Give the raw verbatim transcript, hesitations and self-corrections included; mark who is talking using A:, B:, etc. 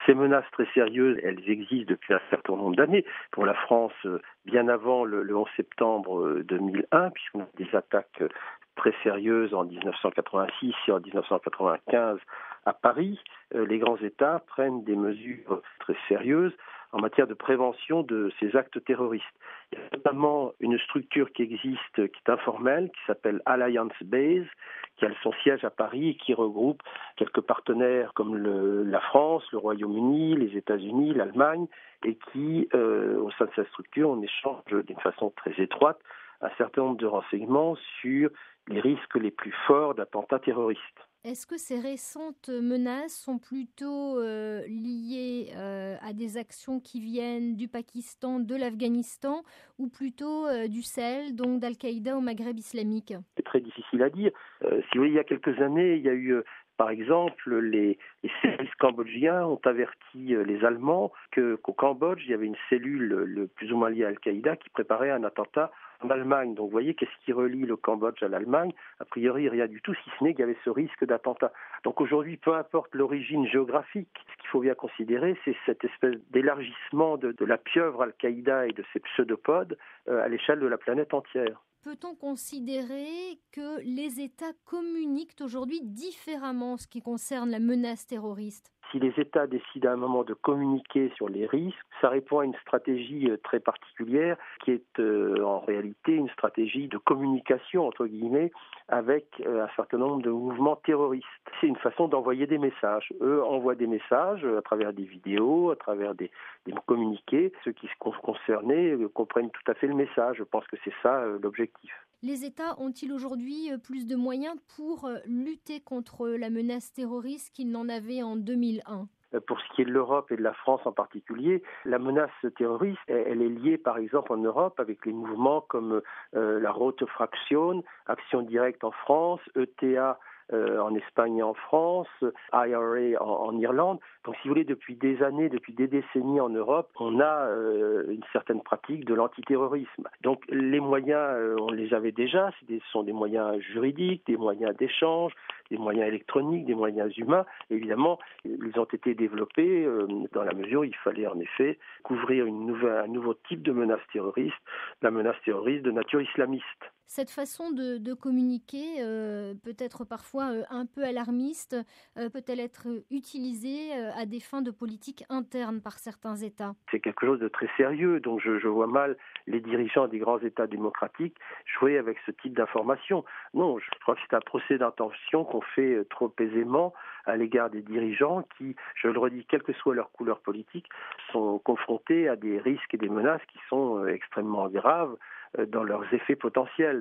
A: Ces menaces très sérieuses, elles existent depuis un certain nombre d'années. Pour la France, bien avant le, le onze septembre deux mille un, puisqu'on a des attaques très sérieuses en dix-neuf cent quatre-vingt-six et en dix-neuf cent quatre-vingt-quinze à Paris, les grands États prennent des mesures très sérieuses en matière de prévention de ces actes terroristes. Il y a notamment une structure qui existe, qui est informelle, qui s'appelle Alliance Base, qui a son siège à Paris et qui regroupe quelques partenaires comme le, la France, le Royaume-Uni, les États-Unis, l'Allemagne, et qui, euh, au sein de cette structure, on échange d'une façon très étroite un certain nombre de renseignements sur les risques les plus forts d'attentats terroristes.
B: Est-ce que ces récentes menaces sont plutôt euh, liées euh, à des actions qui viennent du Pakistan, de l'Afghanistan, ou plutôt euh, du Sahel, donc d'Al-Qaïda au Maghreb islamique ?
A: C'est très difficile à dire. Euh, si vous voulez, il y a quelques années, il y a eu, euh, par exemple, les, les services cambodgiens ont averti euh, les Allemands que, qu'au Cambodge, il y avait une cellule le plus ou moins liée à Al-Qaïda qui préparait un attentat en Allemagne. Donc vous voyez, qu'est-ce qui relie le Cambodge à l'Allemagne ? A priori, rien du tout, si ce n'est qu'il y avait ce risque d'attentat. Donc aujourd'hui, peu importe l'origine géographique, ce qu'il faut bien considérer, c'est cette espèce d'élargissement de, de la pieuvre Al-Qaïda et de ses pseudopodes euh, à l'échelle de la planète entière.
B: Peut-on considérer que les États communiquent aujourd'hui différemment en ce qui concerne la menace terroriste ?
A: Si les États décident à un moment de communiquer sur les risques, ça répond à une stratégie très particulière qui est euh, en réalité une stratégie de communication, entre guillemets, avec euh, un certain nombre de mouvements terroristes. C'est une façon d'envoyer des messages. Eux envoient des messages à travers des vidéos, à travers des, des communiqués. Ceux qui sont concernés euh, comprennent tout à fait le message. Je pense que c'est ça euh, l'objectif.
B: Les États ont-ils aujourd'hui plus de moyens pour lutter contre la menace terroriste qu'ils n'en avaient en deux mille un ?
A: Pour ce qui est de l'Europe et de la France en particulier, la menace terroriste, elle est liée par exemple en Europe avec les mouvements comme euh, la Rote Fraktion, Action Directe en France, E T A Euh, en Espagne et en France, I R A en, en Irlande. Donc si vous voulez, depuis des années, depuis des décennies en Europe, on a euh, une certaine pratique de l'antiterrorisme. Donc les moyens, euh, on les avait déjà, ce sont des moyens juridiques, des moyens d'échange, des moyens électroniques, des moyens humains. Évidemment, ils ont été développés euh, dans la mesure où il fallait en effet couvrir une nouvelle, un nouveau type de menace terroriste, la menace terroriste de nature islamiste.
B: Cette façon de, de communiquer, euh, peut-être parfois euh, un peu alarmiste, euh, peut-elle être utilisée euh, à des fins de politique interne par certains États ?
A: C'est quelque chose de très sérieux, donc je, je vois mal les dirigeants des grands États démocratiques jouer avec ce type d'information. Non, je crois que c'est un procès d'intention qu'on fait trop aisément à l'égard des dirigeants qui, je le redis, quelle que soit leur couleur politique, sont confrontés à des risques et des menaces qui sont extrêmement graves dans leurs effets potentiels.